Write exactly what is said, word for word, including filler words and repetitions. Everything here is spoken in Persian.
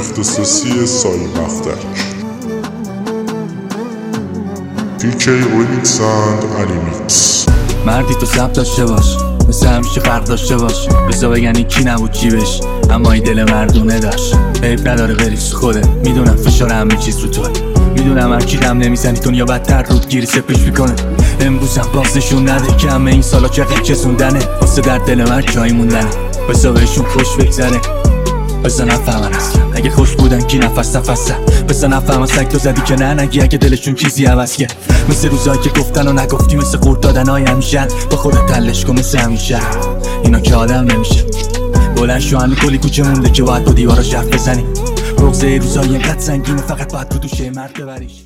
اختصاصی سایه مختک پیکی ریمیکس اند انیمیکس. مردی تو سب داشته باش، مثل همیشه فرق داشته باش. بزا بگنی کی نبود جیبش، اما این دل مردونه داشت. عیب نداره بری سو خوده، میدونم فشار همه چیز رو توه. میدونم هر کی دم نمیزنی دنیا بدتر رود گیری سپیش میکنه. امروزم باز نشون نده که همه این سالا چقدر چسوندنه. واسه در دل من جایی موندنه، بزا بهشون خوش بگذره. بزا نفهمن اصلا اگه خوش بودن کی نفس نفسه. بزا نفهمن سگ تو زدی که نه نگی اگه دلشون چیزی عوض که. مثل روزایی که گفتن و نگفتی، مثل قورت دادن های همیشن. با خودت تلش کن مثل همیشه، اینا که آدم نمیشه. بلند شو هنو کلی کوچه مونده که باید با دیوارا شرف بزنی. بغضه روزایی اینقدر سنگینه فقط باید تو دوشه مرد ببریش.